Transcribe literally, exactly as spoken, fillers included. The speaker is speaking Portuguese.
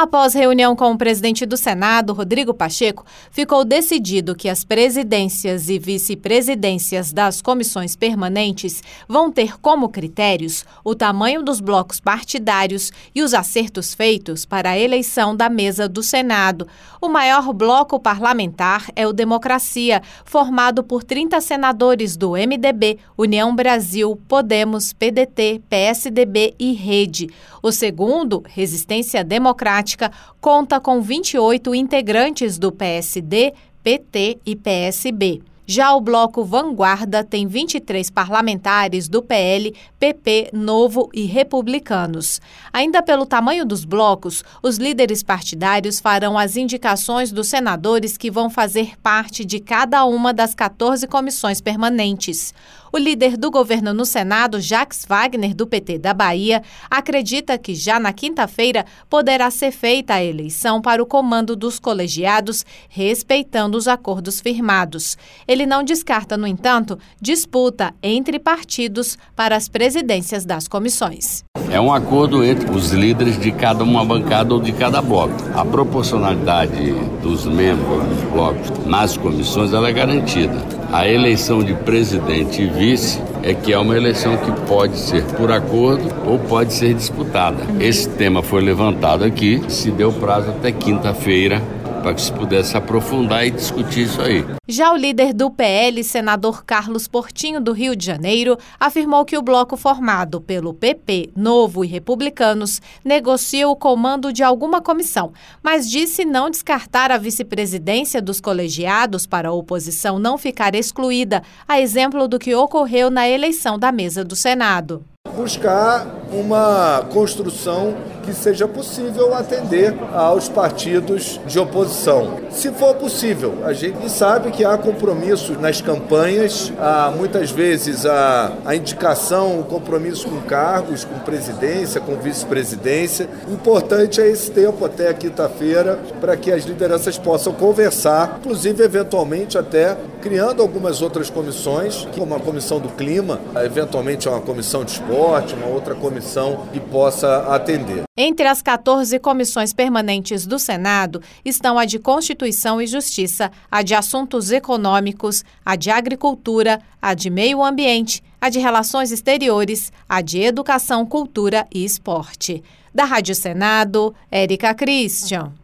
Após reunião com o presidente do Senado, Rodrigo Pacheco, ficou decidido que as presidências e vice-presidências das comissões permanentes vão ter como critérios o tamanho dos blocos partidários e os acertos feitos para a eleição da mesa do Senado. O maior bloco parlamentar é o Democracia, formado por trinta senadores do M D B, União Brasil, Podemos, P D T, P S D B e Rede. O segundo, Resistência Democrática, conta com vinte e oito integrantes do P S D, P T e P S B. Já o bloco Vanguarda tem vinte e três parlamentares do P L, P P, Novo e Republicanos. Ainda pelo tamanho dos blocos, os líderes partidários farão as indicações dos senadores que vão fazer parte de cada uma das quatorze comissões permanentes. O líder do governo no Senado, Jacques Wagner, do P T da Bahia, acredita que já na quinta-feira poderá ser feita a eleição para o comando dos colegiados, respeitando os acordos firmados. Ele não descarta, no entanto, disputa entre partidos para as presidências das comissões. É um acordo entre os líderes de cada uma bancada ou de cada bloco. A proporcionalidade dos membros dos blocos nas comissões ela é garantida. A eleição de presidente e vice é que é uma eleição que pode ser por acordo ou pode ser disputada. Esse tema foi levantado aqui, se deu prazo até quinta-feira para que se pudesse aprofundar e discutir isso aí. Já o líder do P L, senador Carlos Portinho, do Rio de Janeiro, afirmou que o bloco formado pelo P P, Novo e Republicanos negocia o comando de alguma comissão, mas disse não descartar a vice-presidência dos colegiados para a oposição não ficar excluída, a exemplo do que ocorreu na eleição da mesa do Senado. Buscar uma construção que seja possível atender aos partidos de oposição. Se for possível, a gente sabe que há compromissos nas campanhas, há muitas vezes a, a indicação, o compromisso com cargos, com presidência, com vice-presidência. O importante é esse tempo até quinta-feira para que as lideranças possam conversar, inclusive eventualmente até criando algumas outras comissões, como a comissão do clima, eventualmente uma comissão de esporte, uma outra comissão que possa atender. Entre as quatorze comissões permanentes do Senado estão a de Constituição e Justiça, a de Assuntos Econômicos, a de Agricultura, a de Meio Ambiente, a de Relações Exteriores, a de Educação, Cultura e Esporte. Da Rádio Senado, Érica Christian.